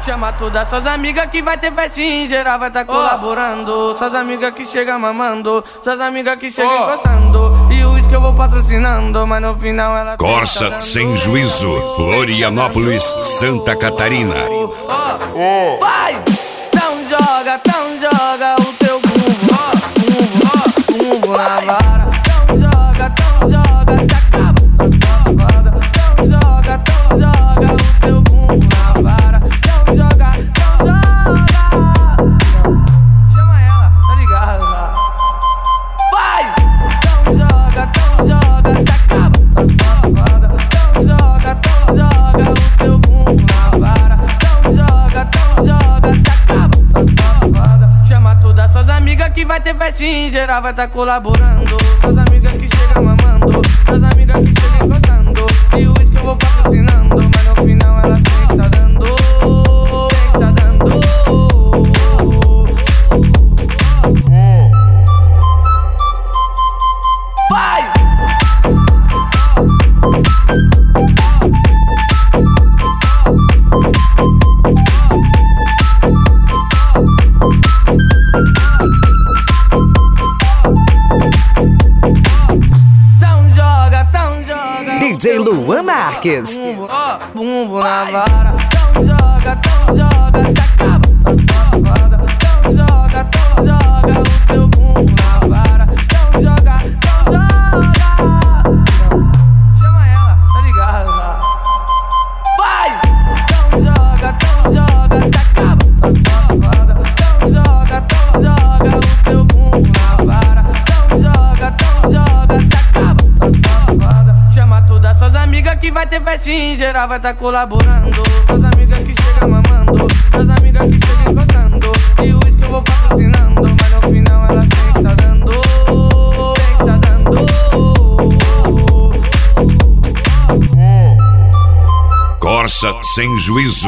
Chama todas suas amigas que vai ter festinha, em geral vai tá colaborando. Suas amigas que chegam mamando, suas amigas que chegam encostando. E o uísque eu vou patrocinando, mas no final ela Corsa tá Sem Juízo, Florianópolis, Santa Catarina. Vai! Então joga o teu bumbo na vara. Então joga, se acaba, tá safada. Então joga o teu bumbo na vara. Então joga. Chama ela, tá ligado lá. Vai! Então joga, se acaba, tá safada. Então joga o teu bumbo na vara. Então joga, se acaba, tá safada. Chama todas suas amigas que vai ter festinha, em geral vai tá colaborando. Suas amigas que chegam mamando, suas amigas que chegam encostando. E o uísque eu vou patrocinando, mas no final ela tem que tá dando. Vai! DJ Luan Marques. Bumbo na vara. Então joga, se acaba, tá safada. Então joga o teu bumbo na vara. Então joga. Chama ela, tá ligado lá. Vai! Então joga, se acaba, tá safada. Então joga o teu bumbo na vara. Então joga, se acaba, tá safada. Chama todas suas amigas que vai ter festinha, em geral vai tá colaborando. Suas amigas que chegam mamando, suas amigas que chegam encostando. E o uísque eu vou patrocinando, mas no final ela tem que tá dando. Corsa Sem Juízo.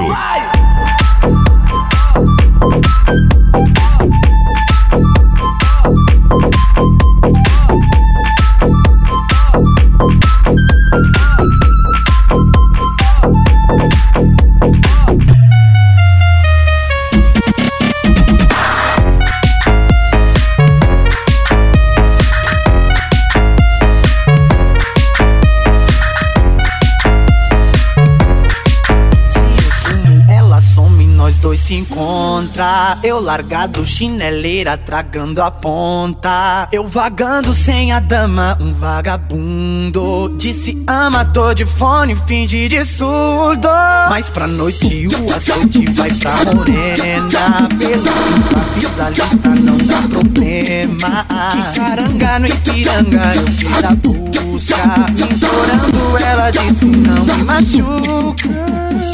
Se encontra, eu largado chineleira, tragando a ponta. Eu vagando sem a dama, um vagabundo. Disse ama, tô de fone, finge de surdo. Mas pra noite o açoite vai pra morena. Pelo Insta, avisa a lista, não dá problema. De caranga no Ipiranga, eu fiz a busca. Me implorando, ela disse não me machuca.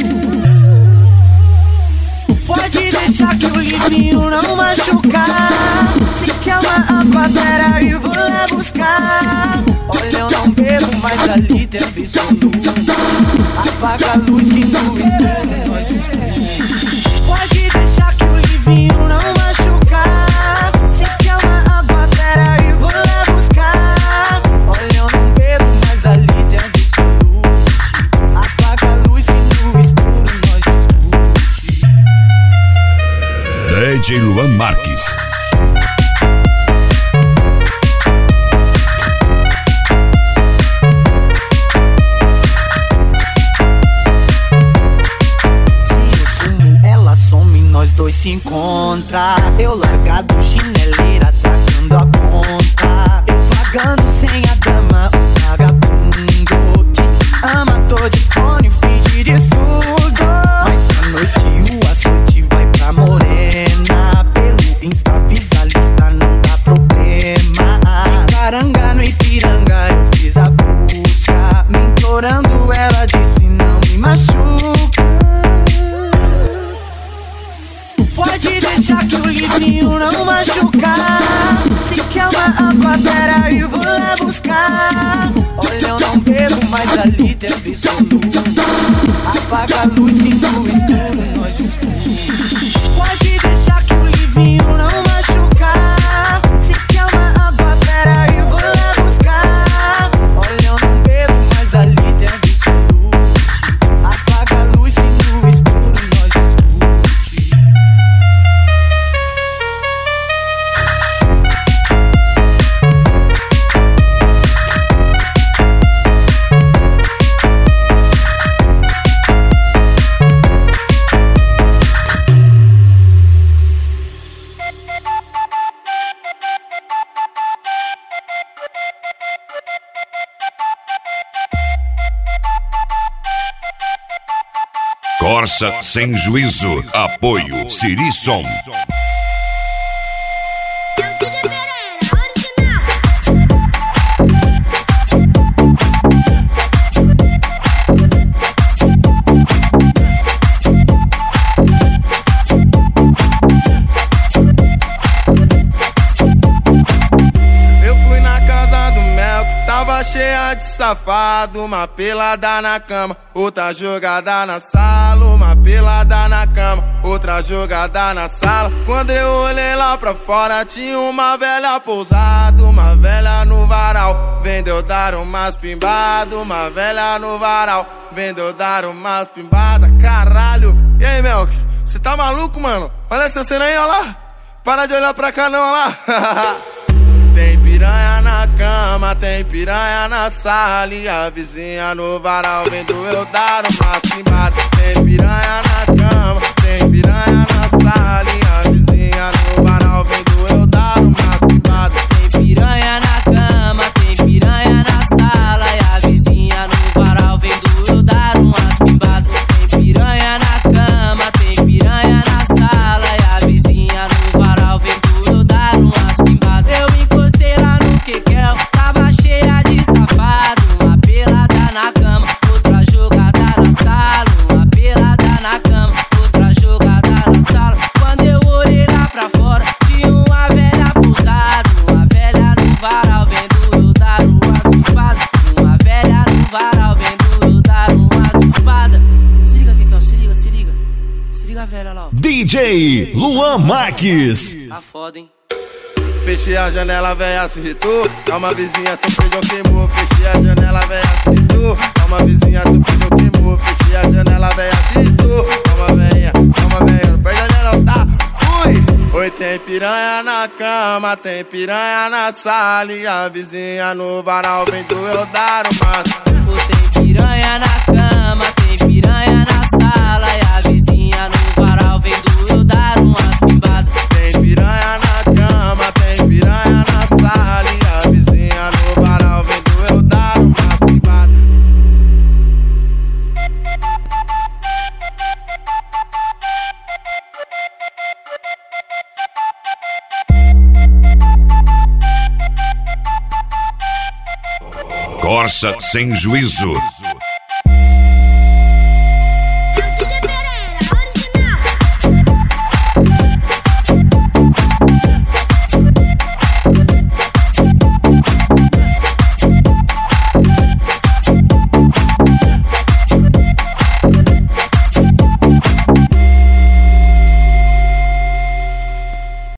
Pode deixar que o livrinho não machucar. Se quer uma patera eu vou lá buscar. Olha, eu não bebo, mas ali tem absoluto. Apaga a luz que no escuro nós discutimos. Pode deixar que o livrinho não machucar. Se quer uma patera eu vou lá buscar. Olha, eu não bebo, mas ali tem absoluto. Apaga a luz que no escuro nós discutimos. DJ Luan Marques. Se eu sumo, ela some, nós dois se encontra. Eu largado chineleira, tragando a ponta. Eu vagando sem a dama, um vagabundo. Disse ama, tô de fone, finge de surdo. Mas pra noite o açoite vai pra morena. Pelo Insta, visualista, não dá problema. De caranga no Ipiranga, eu fiz a busca. Me implorando, ela disse não me machuca. Pode deixar que o livrinho não machucar. Se quer uma patera eu vou lá buscar. Olha, eu não bebo, mas ali tem absoluto. Apaga a luz que no escuro nós discutimos. Pode deixar que o livrinho não machucar. Se quer uma patera eu vou lá buscar. Olha, eu não bebo, mas ali tem absoluto. Apaga a luz que no escuro nós discutimos. Corsa sem juízo. Apoio Sirisom. Cheia de safado, uma pelada na cama, outra jogada na sala, uma pelada na cama, outra jogada na sala. Quando eu olhei lá pra fora, tinha uma velha pousada, uma velha no varal, vendeu dar umas pimbadas, uma velha no varal, vendeu dar umas pimbadas, caralho. E aí, Melk, cê tá maluco, mano? Olha essa cena aí, ó lá. Para de olhar pra cá não, ó lá. Tem piranha na cama, tem piranha na sala, e a vizinha no varal vendo eu dar uma cimbada. Tem piranha na cama, tem piranha na sala, e a vizinha no varal vendo eu dar uma cimbada. Tem piranha na cama, tem piranha na sala, e a vizinha no varal vendo eu dar umas pimbadas. Tem piranha na cama, tem piranha na sala, e a vizinha no varal vendo eu dar umas pimbadas. Eu encostei lá no Kekel, tava cheia de safado, uma pelada na cama, outra jogada na sala, uma pelada na cama, outra jogada na sala. Quando eu olhei lá pra fora, tinha uma velha pousada, uma velha no varal vendo eu dar umas pimpadas, uma velha no varal vendo eu dar umas pimpadas. Se liga, Kekel, se liga, se liga, se liga a velha lá, ó. DJ Luan Marques. Tá foda, hein? Fechei a janela, véia, se irritou. Calma, vizinha, seu feijão queimou. Fechei a janela, véia, se irritou. Calma, vizinha, seu feijão queimou. Fechei a janela, véia, se irritou. Calma, véia, não perde a janela, tá? Fui! Oi, tem piranha na cama, tem piranha na sala, e a vizinha no varal vendo eu dar uma. Tem piranha na cama, tem piranha na sala, e a vizinha no varal vendo eu dar umas pimbadas. Tem piranha na cama, tem piranha na sala, e a vizinha no varal vendo eu dar uma pimbada. Corsa sem juízo.